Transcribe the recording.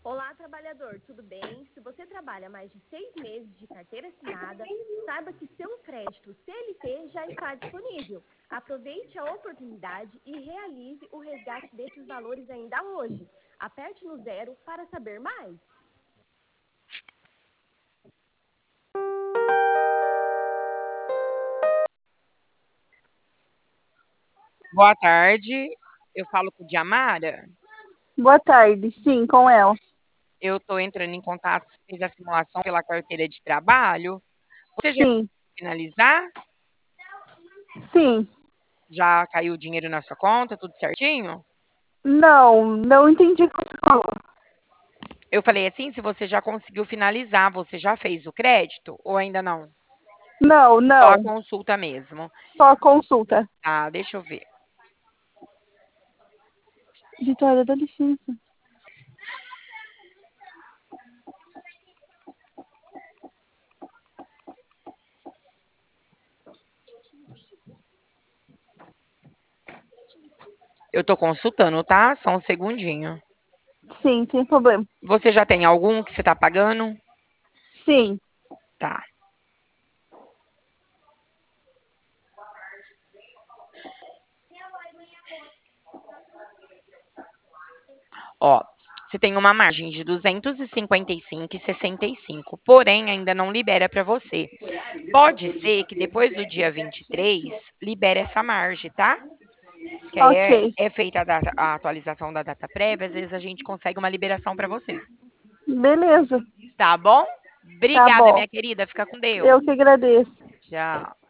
Olá, trabalhador, tudo bem? Se você trabalha mais de 6 meses de carteira assinada, saiba que seu crédito CLT já está disponível. Aproveite a oportunidade e realize o resgate desses valores ainda hoje. Aperte no 0 para saber mais. Boa tarde, eu falo com Diamara. Boa tarde, sim, com ela. Eu estou entrando em contato, fiz a simulação pela carteira de trabalho. Você já Sim, finalizar? sim. Já caiu o dinheiro na sua conta, tudo certinho? Não entendi o que você falou. Eu falei assim, se você já conseguiu finalizar, você já fez o crédito ou ainda não? Não, Só a não. consulta mesmo. Só consulta. Tá, deixa eu ver. Vitória, dá licença. Eu tô consultando, tá? Só um segundinho. Sim, sem problema. Você já tem algum que você tá pagando? Sim. Tá. Ó, você tem uma margem de 255,65, porém ainda não libera para você. Pode ser que depois do dia 23 libere essa margem, tá? Que aí Ok. é feita a atualização da data prévia, às vezes a gente consegue uma liberação para você. Beleza. Tá bom? Tá Obrigada, bom. minha querida. Fica com Eu Deus. que agradeço. Tchau.